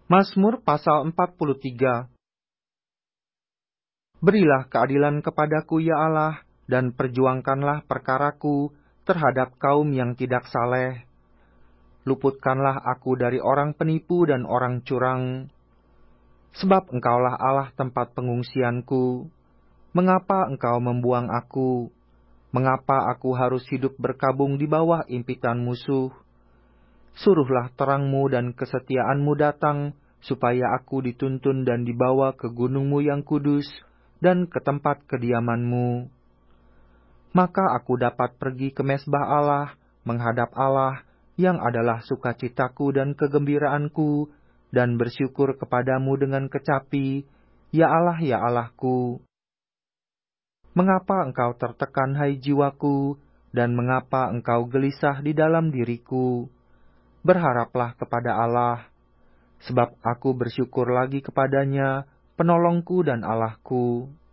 Mazmur pasal 43. Berilah keadilan kepadaku ya Allah, dan perjuangkanlah perkaraku terhadap kaum yang tidak saleh. Luputkanlah aku dari orang penipu dan orang curang. Sebab Engkaulah Allah tempat pengungsianku. Mengapa Engkau membuang aku? Mengapa aku harus hidup berkabung di bawah impitan musuh? Suruhlah terang-Mu dan kesetiaan-Mu datang, supaya aku dituntun dan dibawa ke gunung-Mu yang kudus, dan ke tempat kediaman-Mu. Maka aku dapat pergi ke mezbah Allah, menghadap Allah, yang adalah sukacitaku dan kegembiraanku, dan bersyukur kepadamu dengan kecapi, ya Allahku. Mengapa engkau tertekan, hai jiwaku, dan mengapa engkau gelisah di dalam diriku? Berharaplah kepada Allah, sebab aku bersyukur lagi kepadanya, penolongku dan Allahku.